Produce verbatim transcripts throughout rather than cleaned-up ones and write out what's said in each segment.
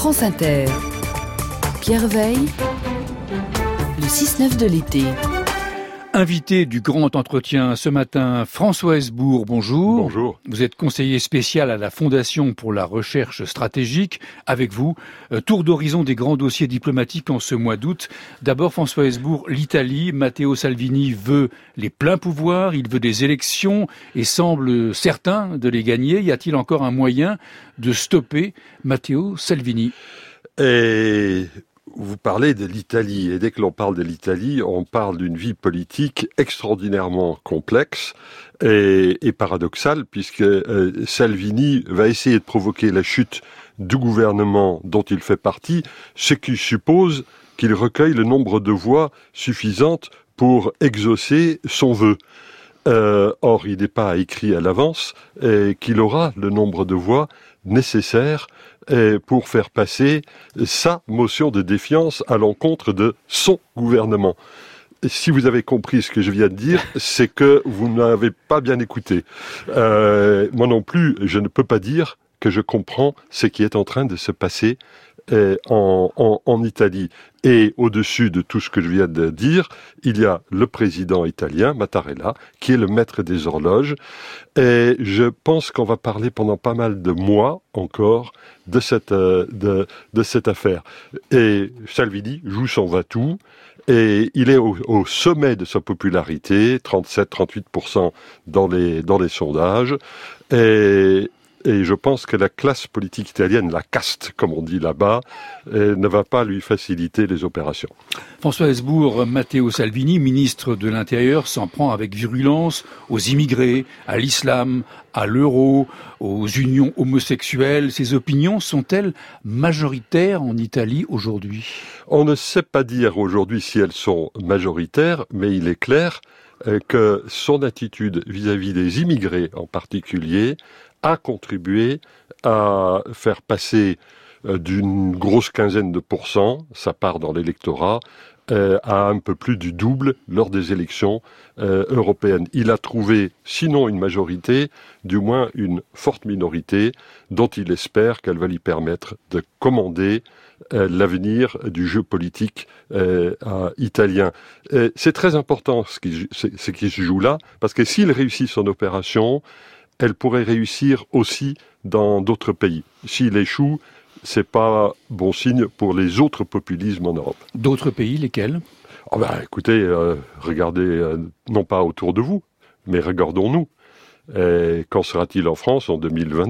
France Inter. Pierre Veille, le six neuf de l'été. Invité du grand entretien ce matin, François Hesbourg, bonjour. Bonjour. Vous êtes conseiller spécial à la Fondation pour la recherche stratégique. Avec vous, tour d'horizon des grands dossiers diplomatiques en ce mois d'août. D'abord, François Hesbourg, l'Italie. Matteo Salvini veut les pleins pouvoirs, il veut des élections et semble certain de les gagner. Y a-t-il encore un moyen de stopper Matteo Salvini ? Et... Vous parlez de l'Italie, et dès que l'on parle de l'Italie, on parle d'une vie politique extraordinairement complexe et, et paradoxale, puisque euh, Salvini va essayer de provoquer la chute du gouvernement dont il fait partie, ce qui suppose qu'il recueille le nombre de voix suffisantes pour exaucer son vœu. Euh, or, il n'est pas écrit à l'avance et qu'il aura le nombre de voix nécessaires pour faire passer sa motion de défiance à l'encontre de son gouvernement. Si vous avez compris ce que je viens de dire, c'est que vous n'avez pas bien écouté. Euh, moi non plus, je ne peux pas dire que je comprends ce qui est en train de se passer euh, en, en, en Italie. Et au-dessus de tout ce que je viens de dire, il y a le président italien, Mattarella, qui est le maître des horloges. Et je pense qu'on va parler pendant pas mal de mois encore de cette, euh, de, de cette affaire. Et Salvini joue son va-tout. Et il est au, au sommet de sa popularité, trente-sept à trente-huit pour cent dans les, dans les sondages. Et... Et je pense que la classe politique italienne, la caste, comme on dit là-bas, euh, ne va pas lui faciliter les opérations. François Hesbourg, Matteo Salvini, ministre de l'Intérieur, s'en prend avec virulence aux immigrés, à l'islam, à l'euro, aux unions homosexuelles. Ces opinions sont-elles majoritaires en Italie aujourd'hui ? On ne sait pas dire aujourd'hui si elles sont majoritaires, mais il est clair euh, que son attitude vis-à-vis des immigrés en particulier a contribué à faire passer euh, d'une grosse quinzaine de pourcents, sa part dans l'électorat, euh, à un peu plus du double lors des élections euh, européennes. Il a trouvé, sinon une majorité, du moins une forte minorité, dont il espère qu'elle va lui permettre de commander euh, l'avenir du jeu politique euh, euh, italien. Euh, c'est très important ce qui, ce qui se joue là, parce que s'il réussit son opération, elle pourrait réussir aussi dans d'autres pays. S'il échoue, c'est pas bon signe pour les autres populismes en Europe. D'autres pays, lesquels ? Oh ben, écoutez, euh, regardez, euh, non pas autour de vous, mais regardons-nous. Et qu'en sera-t-il en France en deux mille vingt-deux ?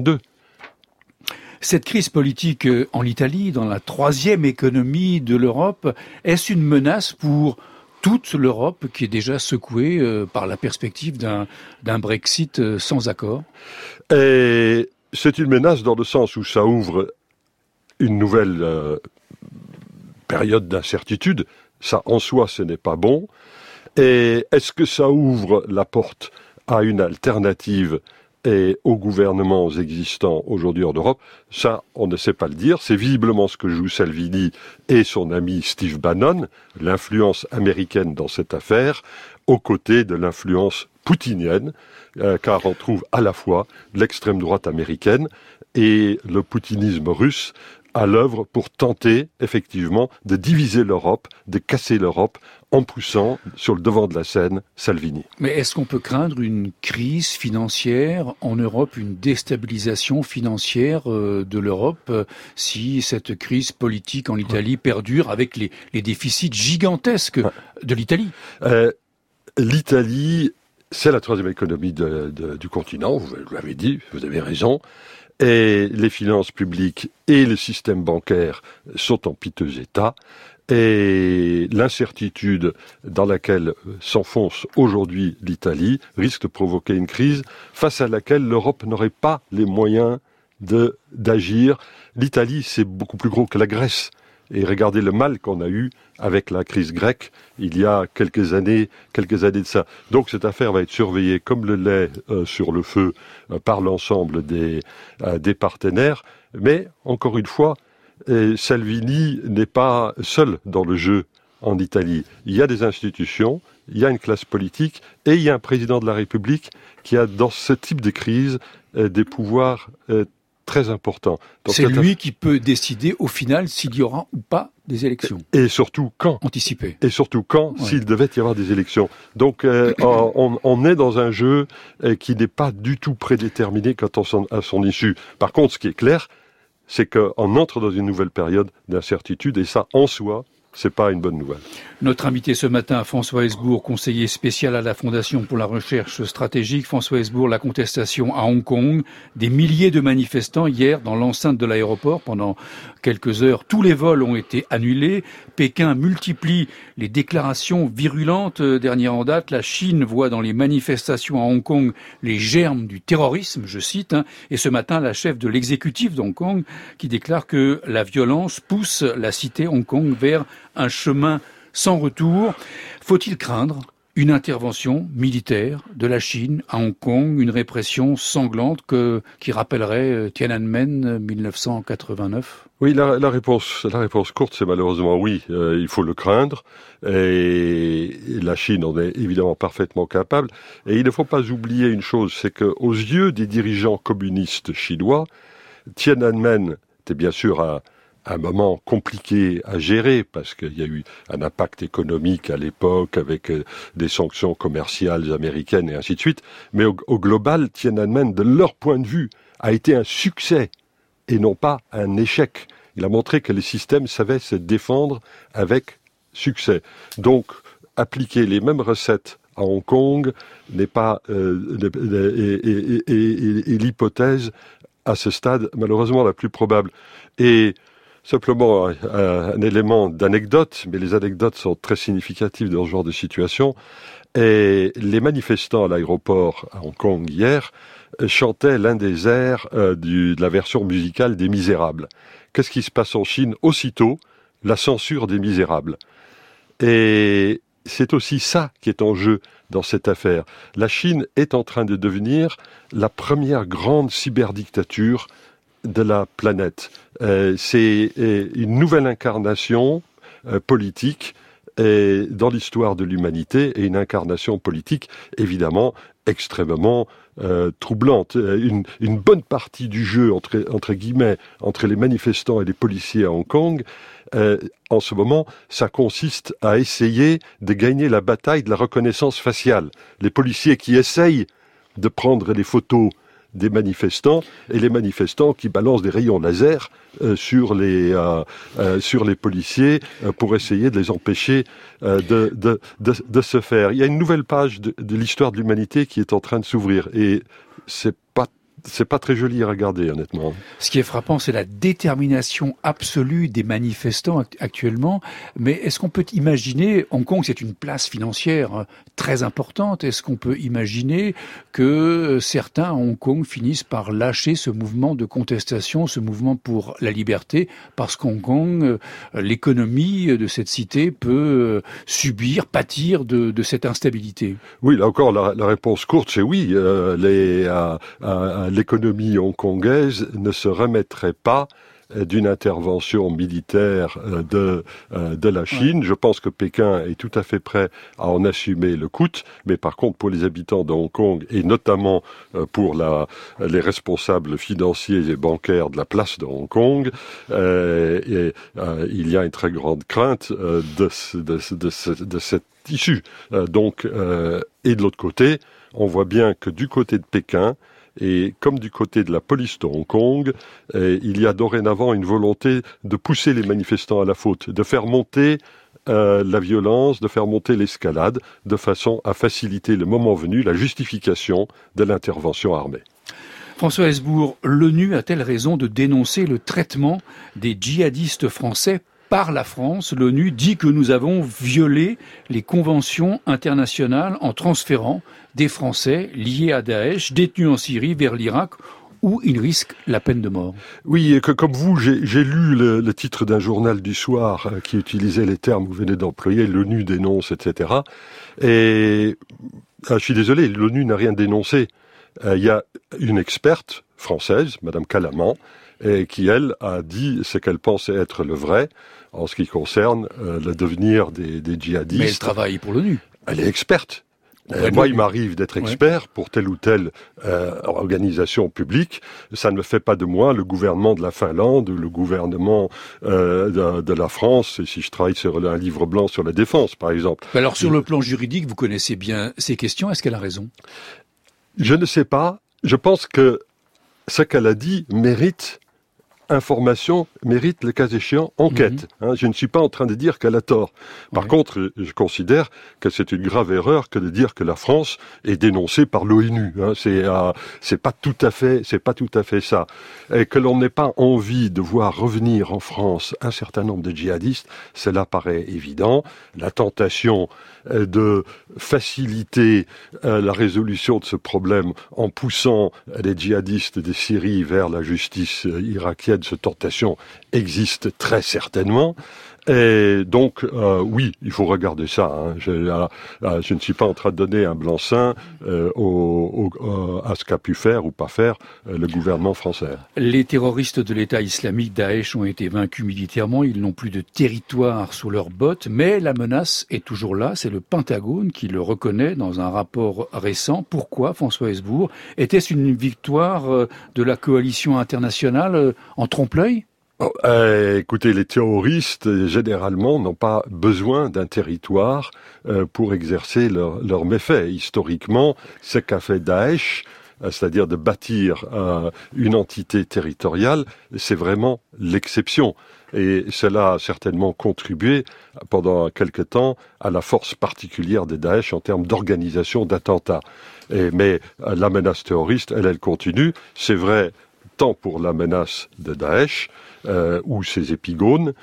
Cette crise politique en Italie, dans la troisième économie de l'Europe, est-ce une menace pour toute l'Europe qui est déjà secouée euh, par la perspective d'un, d'un Brexit euh, sans accord ? Et c'est une menace dans le sens où ça ouvre une nouvelle euh, période d'incertitude. Ça, en soi, ce n'est pas bon. Et est-ce que ça ouvre la porte à une alternative et aux gouvernements existants aujourd'hui en Europe? Ça, on ne sait pas le dire. C'est visiblement ce que joue Salvini et son ami Steve Bannon, l'influence américaine dans cette affaire, aux côtés de l'influence poutinienne, euh, car on trouve à la fois l'extrême droite américaine et le poutinisme russe à l'œuvre pour tenter, effectivement, de diviser l'Europe, de casser l'Europe, en poussant sur le devant de la scène Salvini. Mais est-ce qu'on peut craindre une crise financière en Europe, une déstabilisation financière euh, de l'Europe, euh, si cette crise politique en Italie perdure avec les, les déficits gigantesques de l'Italie ? euh, L'Italie, c'est la troisième économie de, de, du continent, vous l'avez dit, vous avez raison. Et les finances publiques et le système bancaire sont en piteux état. Et l'incertitude dans laquelle s'enfonce aujourd'hui l'Italie risque de provoquer une crise face à laquelle l'Europe n'aurait pas les moyens de, d'agir. L'Italie, c'est beaucoup plus gros que la Grèce. Et regardez le mal qu'on a eu avec la crise grecque il y a quelques années, quelques années de ça. Donc cette affaire va être surveillée comme le lait euh, sur le feu euh, par l'ensemble des, euh, des partenaires. Mais, encore une fois, euh, Salvini n'est pas seul dans le jeu en Italie. Il y a des institutions, il y a une classe politique et il y a un président de la République qui a, dans ce type de crise, euh, des pouvoirs euh, très important. Donc, c'est lui qui peut décider au final s'il y aura ou pas des élections. Et surtout quand. Anticipé. Et surtout quand, ouais. s'il devait y avoir des élections. Donc euh, on, on est dans un jeu euh, qui n'est pas du tout prédéterminé quant à son, à son issue. Par contre, ce qui est clair, c'est qu'on entre dans une nouvelle période d'incertitude, et ça, en soi, c'est pas une bonne nouvelle. Notre invité ce matin, François Hesbourg, conseiller spécial à la Fondation pour la recherche stratégique. François Hesbourg, la contestation à Hong Kong, des milliers de manifestants hier dans l'enceinte de l'aéroport pendant quelques heures. Tous les vols ont été annulés. Pékin multiplie les déclarations virulentes. Dernière en date, la Chine voit dans les manifestations à Hong Kong les germes du terrorisme, je cite. Hein. Et ce matin, la chef de l'exécutif d'Hong Kong qui déclare que la violence pousse la cité Hong Kong vers un chemin sans retour. Faut-il craindre une intervention militaire de la Chine à Hong Kong, une répression sanglante que, qui rappellerait Tiananmen dix-neuf cent quatre-vingt-neuf? Oui, la, la réponse, la réponse courte, c'est malheureusement oui. Euh, il faut le craindre, et la Chine en est évidemment parfaitement capable. Et il ne faut pas oublier une chose, c'est que aux yeux des dirigeants communistes chinois, Tiananmen était bien sûr un un moment compliqué à gérer parce qu'il y a eu un impact économique à l'époque avec euh, des sanctions commerciales américaines et ainsi de suite. Mais au, au global, Tiananmen, de leur point de vue, a été un succès et non pas un échec. Il a montré que les systèmes savaient se défendre avec succès. Donc, appliquer les mêmes recettes à Hong Kong n'est pas euh, et, et, et, et, et l'hypothèse à ce stade malheureusement la plus probable. Et simplement un, un élément d'anecdote, mais les anecdotes sont très significatives dans ce genre de situation. Et les manifestants à l'aéroport à Hong Kong hier chantaient l'un des airs euh, du, de la version musicale des Misérables. Qu'est-ce qui se passe en Chine? Aussitôt, la censure des Misérables. Et c'est aussi ça qui est en jeu dans cette affaire. La Chine est en train de devenir la première grande cyberdictature de la planète. Euh, c'est euh, une nouvelle incarnation euh, politique euh, dans l'histoire de l'humanité, et une incarnation politique évidemment extrêmement euh, troublante. Une, une bonne partie du jeu entre, entre guillemets entre les manifestants et les policiers à Hong Kong, euh, en ce moment, ça consiste à essayer de gagner la bataille de la reconnaissance faciale. Les policiers qui essayent de prendre les photos des manifestants, et les manifestants qui balancent des rayons laser euh, sur les euh, euh, sur les policiers euh, pour essayer de les empêcher euh, de, de de de se faire. Il y a une nouvelle page de, de l'histoire de l'humanité qui est en train de s'ouvrir, et c'est pas c'est pas très joli à regarder, honnêtement. Ce qui est frappant, c'est la détermination absolue des manifestants actuellement. Mais est-ce qu'on peut imaginer, Hong Kong, c'est une place financière très importante, est-ce qu'on peut imaginer que certains à Hong Kong finissent par lâcher ce mouvement de contestation, ce mouvement pour la liberté, parce qu'Hong Kong, l'économie de cette cité peut subir, pâtir de, de cette instabilité? Oui, là encore, la, la réponse courte, c'est oui. Euh, les, euh, euh, l'économie hongkongaise ne se remettrait pas d'une intervention militaire de, de la Chine. Ouais. Je pense que Pékin est tout à fait prêt à en assumer le coût, mais par contre pour les habitants de Hong Kong, et notamment pour la, les responsables financiers et bancaires de la place de Hong Kong, euh, et, euh, il y a une très grande crainte euh, de, de, de, de, de cette issue. Euh, donc, euh, et de l'autre côté, on voit bien que du côté de Pékin, et comme du côté de la police de Hong Kong, eh, il y a dorénavant une volonté de pousser les manifestants à la faute, de faire monter euh, la violence, de faire monter l'escalade, de façon à faciliter le moment venu la justification de l'intervention armée. François Hesbourg, l'ONU a-t-elle raison de dénoncer le traitement des djihadistes français par la France? L'ONU dit que nous avons violé les conventions internationales en transférant des Français liés à Daesh, détenus en Syrie, vers l'Irak, où ils risquent la peine de mort. Oui, et que comme vous, j'ai, j'ai lu le, le titre d'un journal du soir euh, qui utilisait les termes que vous venez d'employer, l'ONU dénonce, et cetera. Et ah, je suis désolé, l'ONU n'a rien dénoncé. Il euh, y a une experte française, Madame Calaman, et qui, elle, a dit ce qu'elle pensait être le vrai en ce qui concerne euh, le devenir des, des djihadistes. Mais elle travaille pour l'ONU. Elle est experte. Euh, moi, il m'arrive d'être expert ouais. pour telle ou telle euh, organisation publique. Ça ne me fait pas de moi le gouvernement de la Finlande, le gouvernement euh, de, de la France, et si je travaille sur un livre blanc sur la défense, par exemple. Alors, sur le plan juridique, vous connaissez bien ces questions. Est-ce qu'elle a raison ? Je ne sais pas. Je pense que ce qu'elle a dit mérite information, mérite, le cas échéant, enquête. Mmh. Hein, je ne suis pas en train de dire qu'elle a tort. Par ouais. contre, je considère que c'est une grave erreur que de dire que la France est dénoncée par l'ONU. Hein, c'est, euh, c'est pas tout à fait, c'est pas tout à fait ça. Et que l'on n'ait pas envie de voir revenir en France un certain nombre de djihadistes, cela paraît évident. La tentation euh, de faciliter euh, la résolution de ce problème en poussant les djihadistes de Syrie vers la justice euh, irakienne, cette tentation existe très certainement. Et donc, euh, oui, il faut regarder ça. Hein. Je, euh, je ne suis pas en train de donner un blanc-seing euh, au, au, à ce qu'a pu faire ou pas faire euh, le gouvernement français. Les terroristes de l'État islamique Daesh ont été vaincus militairement. Ils n'ont plus de territoire sous leurs bottes, mais la menace est toujours là. C'est le Pentagone qui le reconnaît dans un rapport récent. Pourquoi, François Hesbourg ? Était-ce une victoire de la coalition internationale en trompe-l'œil ? Euh, écoutez, les terroristes, généralement, n'ont pas besoin d'un territoire euh, pour exercer leurs leur méfaits. Historiquement, ce qu'a fait Daesh, euh, c'est-à-dire de bâtir euh, une entité territoriale, c'est vraiment l'exception. Et cela a certainement contribué pendant quelque temps à la force particulière de Daesh en termes d'organisation d'attentats. Et, mais euh, la menace terroriste, elle, elle continue. C'est vrai tant pour la menace de Daesh, Euh, ou ses épigones,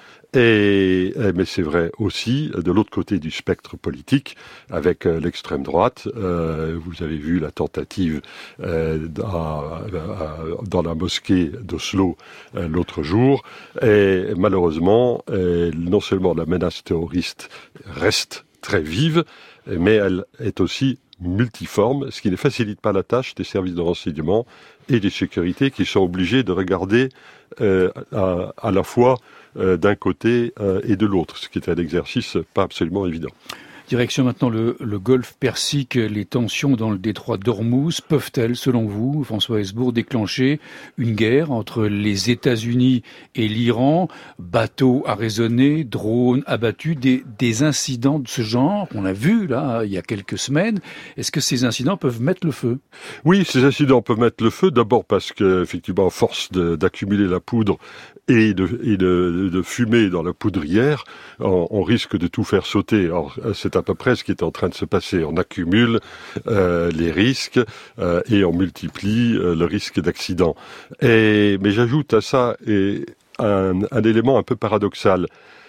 et, et, mais c'est vrai aussi de l'autre côté du spectre politique, avec euh, l'extrême droite. Euh, vous avez vu la tentative euh, dans, dans la mosquée d'Oslo euh, l'autre jour, et malheureusement, euh, non seulement la menace terroriste reste très vive, mais elle est aussi multiforme, ce qui ne facilite pas la tâche des services de renseignement et des sécurités qui sont obligés de regarder euh, à, à la fois euh, d'un côté euh, et de l'autre, ce qui est un exercice pas absolument évident. Direction maintenant le, le golfe Persique. Les tensions dans le détroit d'Ormuz peuvent-elles, selon vous, François Hesbourg, déclencher une guerre entre les États-Unis et l'Iran? Bateaux arraisonnés, drones abattus, des, des incidents de ce genre qu'on a vu là il y a quelques semaines. Est-ce que ces incidents peuvent mettre le feu? Oui, ces incidents peuvent mettre le feu. D'abord parce que, effectivement, à force de, d'accumuler la poudre et de, et de, de fumer dans la poudrière, on, on risque de tout faire sauter. Alors, c'est à peu près ce qui est en train de se passer. On accumule euh, les risques euh, et on multiplie euh, le risque d'accident. Et, mais j'ajoute à ça et un, un élément un peu paradoxal.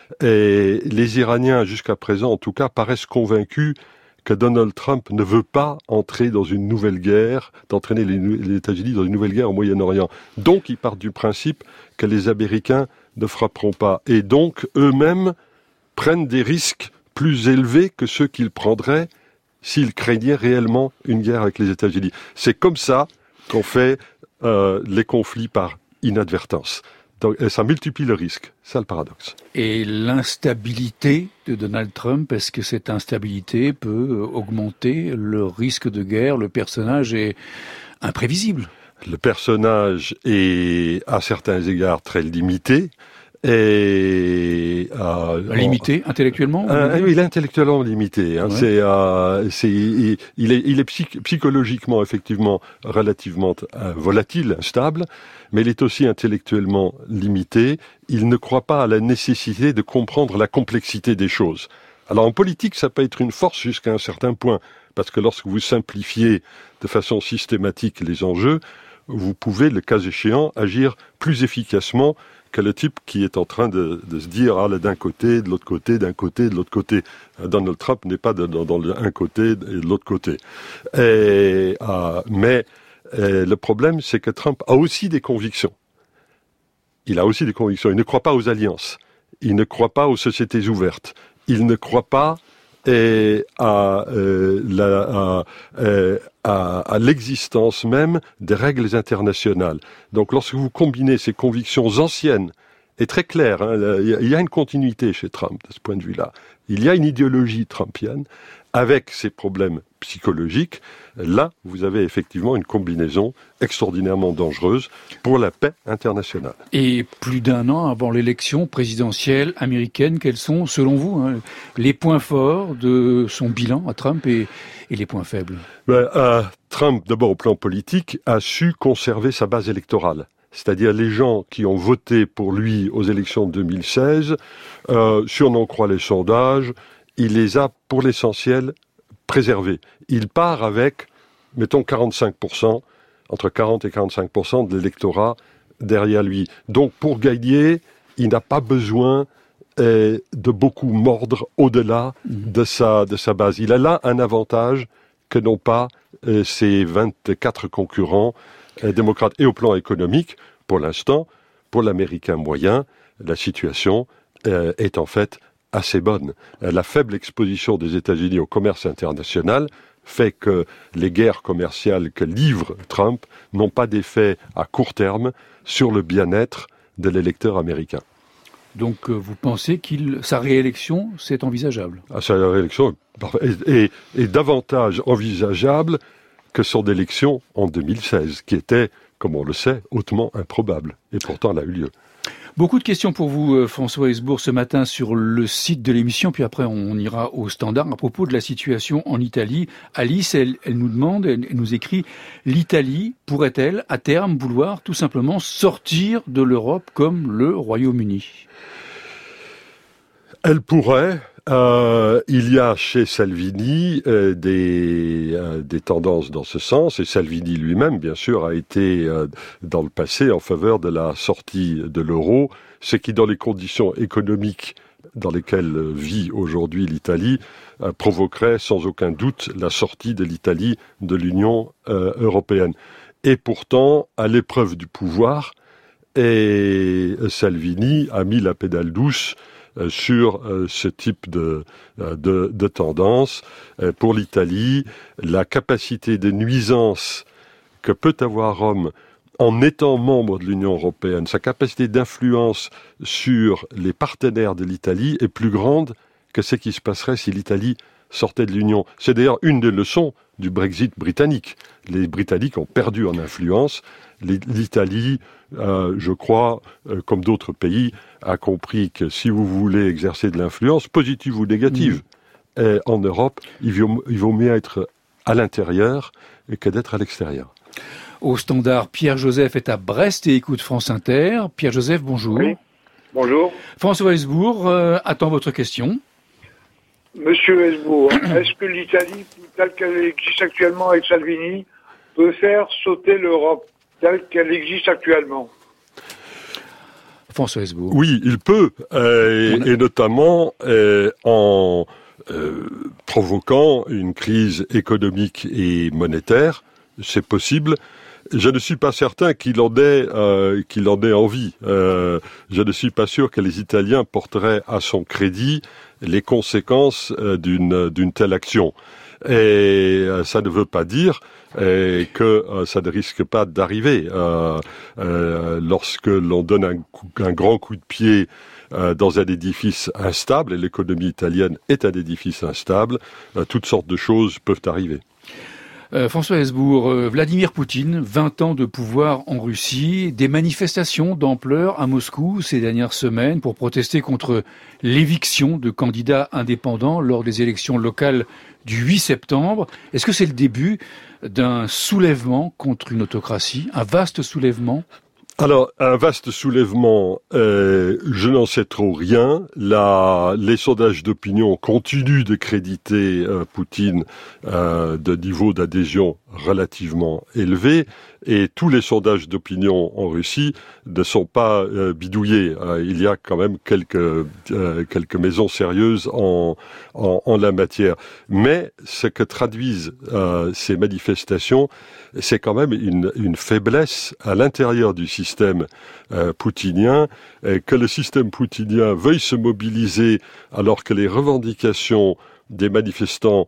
Et les Iraniens, jusqu'à présent en tout cas, paraissent convaincus que Donald Trump ne veut pas entrer dans une nouvelle guerre, d'entraîner les, les États-Unis dans une nouvelle guerre au Moyen-Orient. Donc, ils partent du principe que les Américains ne frapperont pas. Et donc, eux-mêmes prennent des risques plus élevés que ceux qu'ils prendraient s'ils craignaient réellement une guerre avec les États-Unis. C'est comme ça qu'on fait euh, les conflits par inadvertance. Donc, ça multiplie le risque. C'est le paradoxe. Et l'instabilité de Donald Trump, est-ce que cette instabilité peut augmenter le risque de guerre? Le personnage est imprévisible. Le personnage est, à certains égards, très limité. Et euh, limité on, intellectuellement euh, oui, il est intellectuellement limité. Hein, ouais. C'est, euh, c'est, il, il est, il est psych, psychologiquement effectivement relativement euh, volatile, instable, mais il est aussi intellectuellement limité. Il ne croit pas à la nécessité de comprendre la complexité des choses. Alors en politique, ça peut être une force jusqu'à un certain point, parce que lorsque vous simplifiez de façon systématique les enjeux, vous pouvez, le cas échéant, agir plus efficacement que le type qui est en train de, de se dire ah, là, d'un côté, de l'autre côté, d'un côté, de l'autre côté. Donald Trump n'est pas de, dans, dans le un côté et de l'autre côté. Et, euh, mais euh, le problème, c'est que Trump a aussi des convictions. Il a aussi des convictions. Il ne croit pas aux alliances. Il ne croit pas aux sociétés ouvertes. Il ne croit pas et à, euh, la, à, à, à l'existence même des règles internationales. Donc lorsque vous combinez ces convictions anciennes est très clair. Hein. Il y a une continuité chez Trump de ce point de vue-là. Il y a une idéologie trumpienne avec ses problèmes psychologiques. Là, vous avez effectivement une combinaison extraordinairement dangereuse pour la paix internationale. Et plus d'un an avant l'élection présidentielle américaine, quels sont, selon vous, hein, les points forts de son bilan à Trump et, et les points faibles? ben, euh, Trump, d'abord au plan politique, a su conserver sa base électorale. C'est-à-dire les gens qui ont voté pour lui aux élections de deux mille seize, euh, si on en croit les sondages, il les a, pour l'essentiel, préservés. Il part avec, mettons, quarante-cinq pour cent, entre quarante et quarante-cinq pour cent de l'électorat derrière lui. Donc, pour gagner, il n'a pas besoin euh, de beaucoup mordre au-delà de sa, de sa base. Il a là un avantage que n'ont pas euh, ses vingt-quatre concurrents euh, démocrates. Et au plan économique, pour l'instant, pour l'Américain moyen, la situation euh, est en fait assez bonne. La faible exposition des États-Unis au commerce international fait que les guerres commerciales que livre Trump n'ont pas d'effet à court terme sur le bien-être de l'électeur américain. Donc euh, vous pensez qu'il sa réélection, c'est envisageable? Ah, sa réélection est, est, est davantage envisageable que son élection en deux mille seize, qui était, comme on le sait, hautement improbable. Et pourtant, elle a eu lieu. Beaucoup de questions pour vous, François Hesbourg, ce matin sur le site de l'émission, puis après on ira au standard à propos de la situation en Italie. Alice, elle, elle nous demande, elle, elle nous écrit, l'Italie pourrait-elle à terme vouloir tout simplement sortir de l'Europe comme le Royaume-Uni? Elle pourrait. Euh, il y a chez Salvini euh, des, euh, des tendances dans ce sens, et Salvini lui-même, bien sûr, a été euh, dans le passé en faveur de la sortie de l'euro, ce qui, dans les conditions économiques dans lesquelles vit aujourd'hui l'Italie, euh, provoquerait sans aucun doute la sortie de l'Italie de l'Union euh, européenne. Et pourtant, à l'épreuve du pouvoir, et Salvini a mis la pédale douce sur euh, ce type de, de, de tendance. Euh, pour l'Italie, la capacité de nuisance que peut avoir Rome en étant membre de l'Union européenne, sa capacité d'influence sur les partenaires de l'Italie est plus grande que ce qui se passerait si l'Italie sortait de l'Union. C'est d'ailleurs une des leçons du Brexit britannique. Les Britanniques ont perdu en influence. L'Italie, euh, je crois, euh, comme d'autres pays, a compris que si vous voulez exercer de l'influence, positive ou négative, mmh. et en Europe, il vaut, il vaut mieux être à l'intérieur que d'être à l'extérieur. Au standard, Pierre-Joseph est à Brest et écoute France Inter. Pierre-Joseph, bonjour. Oui, bonjour. François Hesbourg euh, attend votre question. Monsieur Hesbourg, est-ce que l'Italie, telle qu'elle existe actuellement avec Salvini, peut faire sauter l'Europe telle qu'elle existe actuellement? François Hesbourg. Oui, il peut, euh, a... et notamment euh, en euh, provoquant une crise économique et monétaire, c'est possible. Je ne suis pas certain qu'il en ait, euh, qu'il en ait envie. Euh, je ne suis pas sûr que les Italiens porteraient à son crédit les conséquences euh, d'une, d'une telle action. Et euh, ça ne veut pas dire euh, que euh, ça ne risque pas d'arriver. Euh, euh, lorsque l'on donne un, coup, un grand coup de pied euh, dans un édifice instable, et l'économie italienne est un édifice instable, euh, toutes sortes de choses peuvent arriver. Euh, François Hesbourg, euh, Vladimir Poutine, vingt ans de pouvoir en Russie, des manifestations d'ampleur à Moscou ces dernières semaines pour protester contre l'éviction de candidats indépendants lors des élections locales du huit septembre. Est-ce que c'est le début d'un soulèvement contre une autocratie, un vaste soulèvement ? Alors, un vaste soulèvement, euh, je n'en sais trop rien. La, les sondages d'opinion continuent de créditer euh, Poutine euh, de niveau d'adhésion relativement élevé, et tous les sondages d'opinion en Russie ne sont pas euh, bidouillés. Euh, il y a quand même quelques euh, quelques maisons sérieuses en, en en la matière. Mais ce que traduisent euh, ces manifestations, c'est quand même une une faiblesse à l'intérieur du système euh, poutinien, et que le système poutinien veuille se mobiliser alors que les revendications des manifestants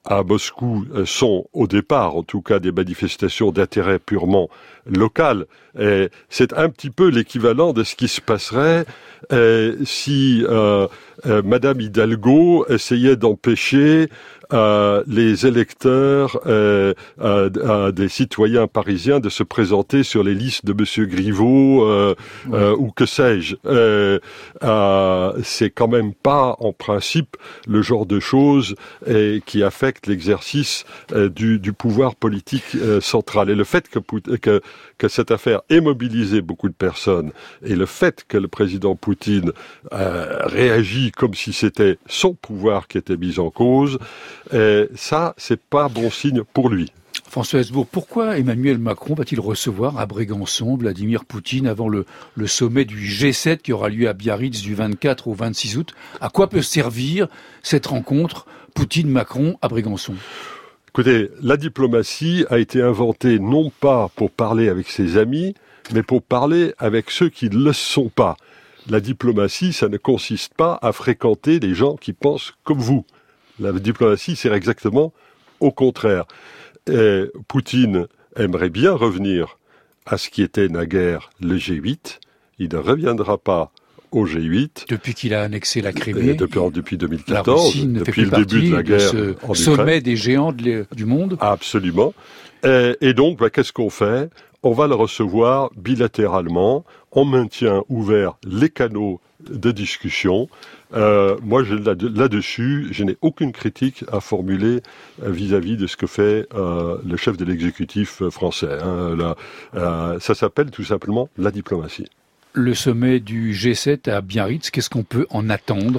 à Moscou sont au départ, en tout cas, des manifestations d'intérêt purement local. Et c'est un petit peu l'équivalent de ce qui se passerait euh, si euh, euh, Madame Hidalgo essayait d'empêcher euh, les électeurs euh, euh, euh, des citoyens parisiens de se présenter sur les listes de Monsieur Griveaux euh, oui. euh, ou que sais-je. Euh, euh, c'est quand même pas, en principe, le genre de choses euh, qui affectent l'exercice euh, du, du pouvoir politique euh, central. Et le fait que, que, que cette affaire ait mobilisé beaucoup de personnes et le fait que le président Poutine euh, réagit comme si c'était son pouvoir qui était mis en cause, euh, ça, c'est pas bon signe pour lui. François Hesbourg, pourquoi Emmanuel Macron va-t-il recevoir à Brégançon Vladimir Poutine avant le, le sommet du G sept qui aura lieu à Biarritz du vingt-quatre au vingt-six août? À quoi peut servir cette rencontre Poutine-Macron à Brégançon? Écoutez, la diplomatie a été inventée non pas pour parler avec ses amis, mais pour parler avec ceux qui ne le sont pas. La diplomatie, ça ne consiste pas à fréquenter les gens qui pensent comme vous. La diplomatie, c'est exactement au contraire. Et Poutine aimerait bien revenir à ce qui était naguère le G huit. Il ne reviendra pas au G huit. Depuis qu'il a annexé la Crimée. Depuis, depuis deux mille quatorze, depuis le début de la guerre de en ce sommet Ukraine. des géants de, du monde. Absolument. Et, et donc, bah, qu'est-ce qu'on fait? On va le recevoir bilatéralement. On maintient ouverts les canaux de discussion. Euh, moi, je, là, là-dessus, je n'ai aucune critique à formuler euh, vis-à-vis de ce que fait euh, le chef de l'exécutif euh, français. Hein, là, euh, ça s'appelle tout simplement la diplomatie. Le sommet du G sept à Biarritz, qu'est-ce qu'on peut en attendre?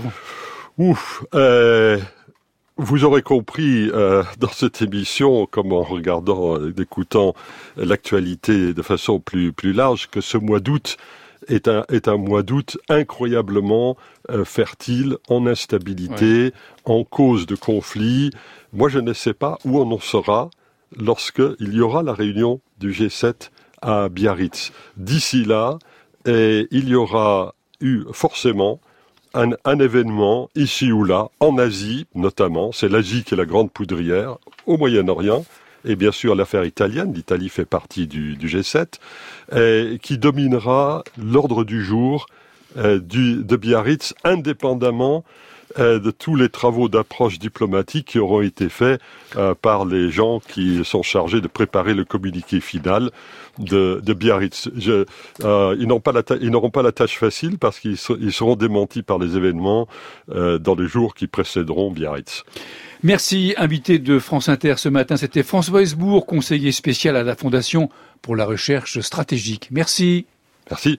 Ouf euh, Vous aurez compris euh, dans cette émission, comme en regardant, en écoutant l'actualité de façon plus, plus large, que ce mois d'août est un, est un mois d'août incroyablement euh, fertile en instabilité, ouais. en cause de conflits. Moi, je ne sais pas où on en sera lorsqu'il y aura la réunion du G sept à Biarritz. D'ici là, et il y aura eu forcément un, un événement ici ou là, en Asie notamment, c'est l'Asie qui est la grande poudrière, au Moyen-Orient, et bien sûr l'affaire italienne, l'Italie fait partie du, du G sept, et qui dominera l'ordre du jour euh, du, de Biarritz, indépendamment euh, de tous les travaux d'approche diplomatique qui auront été faits euh, par les gens qui sont chargés de préparer le communiqué final de, de Biarritz. Je, euh, ils, n'ont pas la ta- ils n'auront pas la tâche facile parce qu'ils so- ils seront démentis par les événements euh, dans les jours qui précéderont Biarritz. Merci, invité de France Inter ce matin, c'était François Hesbourg, conseiller spécial à la Fondation pour la recherche stratégique. Merci. Merci.